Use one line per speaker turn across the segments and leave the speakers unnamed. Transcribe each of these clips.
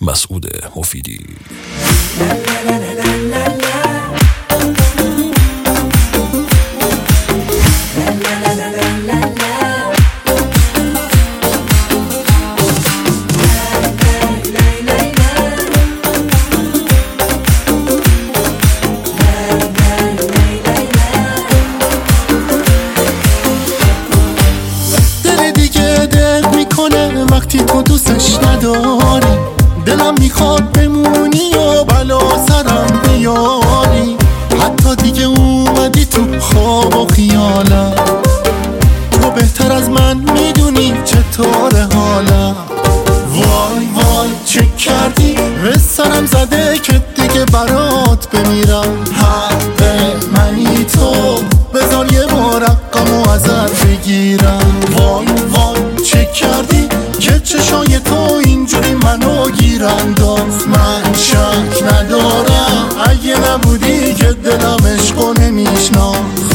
مسعود مفیدی.
وقتی تو دوستش نداری دلم میخواد بمونی و بلا سرم بیاری، حتی دیگه اومدی تو خواب و خیالم، تو بهتر از من میدونی چطور حالم. وای وای چه کردی به سرم زده که دیگه برات بمیرم، حق منی تو بذار یه بار رقمو ازت بگیرم. وای وای چه کردی که چشای تو اینجوری منو گیر انداخت، من شک ندارم اگه نبودی که دلم عشقو نمیشناخت.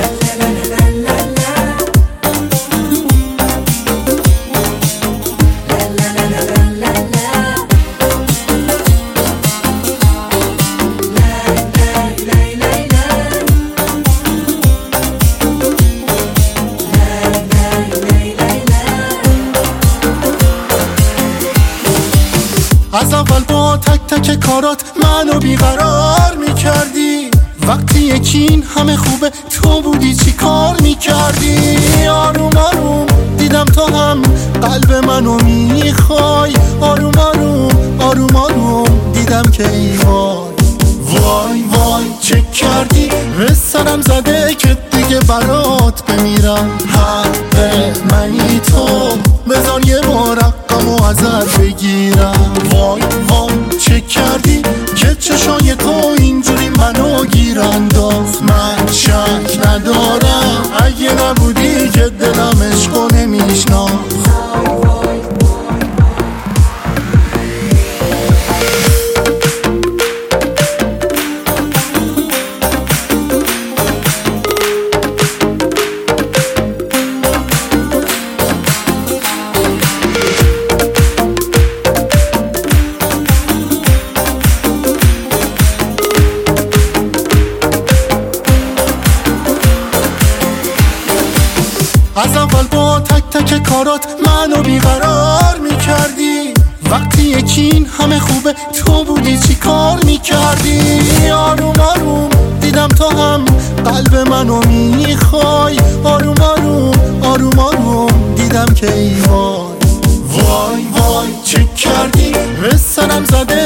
از اول با تک تک کارات منو بیقرار میکردی، وقتی یکین همه خوبه تو بودی چی کار میکردی؟ آروم آروم دیدم تو هم قلب منو میخوای، آروم آروم آروم آروم دیدم که ای وای وای چه کردی به سرم زده که دیگه برات بمیرم، حق منی تو بذار یه بار رقمو ازت بگیرم. وای وای چه کردی که چشای تو اینجوری منو گیر انداخت، من شک ندارم اگه نبودی که دلم عشقو نمیشناخت. از اول با تک تک کارات منو بیقرار میکردی، وقتی یکین همه خوبه تو بودی چی کار میکردی؟ آروم آروم دیدم تو هم قلب منو میخوای، آروم آروم آروم آروم دیدم که ای وای وای چه کردی به سرم زده